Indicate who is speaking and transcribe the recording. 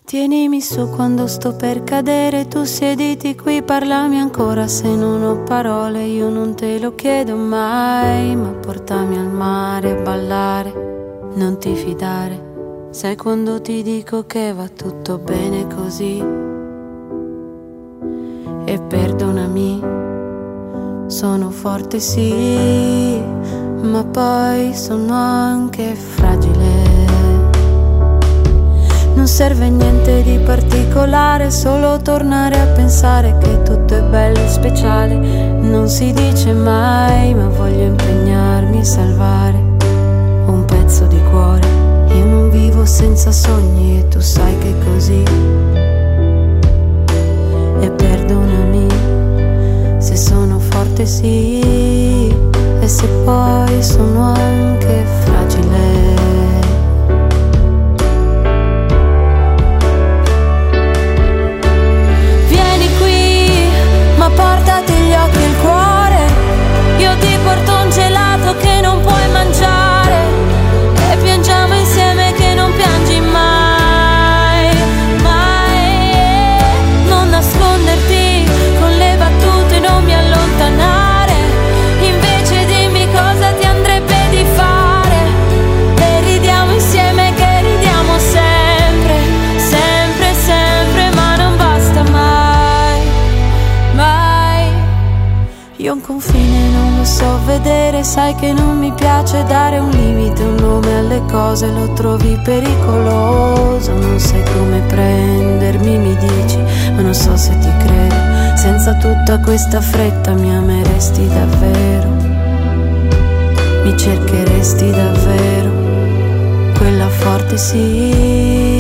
Speaker 1: Tienimi su quando sto per cadere, tu siediti qui, parlami ancora. Se non ho parole io non te lo chiedo mai, ma portami al mare a ballare, non ti fidare, sai quando ti dico che va tutto bene così. E perdonami, sono forte sì, ma poi sono anche fragile. Non serve niente di particolare, solo tornare a pensare che tutto è bello e speciale. Non si dice mai, ma voglio impegnarmi a salvare un pezzo di cuore. Io non vivo senza sogni e tu sai che è così. E perdonami se sono forte sì, e se poi sono anche fragile. Portati gli occhi e il cuore, io ti porto un gelato che non puoi mangiare, e piangiamo insieme che non piangi mai, mai. Non nasconderti con le battute, non mi allontanare, invece dimmi cosa ti andrebbe di fare, e ridiamo insieme che ridiamo sempre, sempre, sempre, ma non basta mai. Io un confine non lo so vedere, sai che non mi piace dare un limite, un nome alle cose, lo trovi pericoloso. Non sai come prendermi, mi dici, ma non so se ti credo. Senza tutta questa fretta mi ameresti davvero, mi cercheresti davvero, quella forte sì.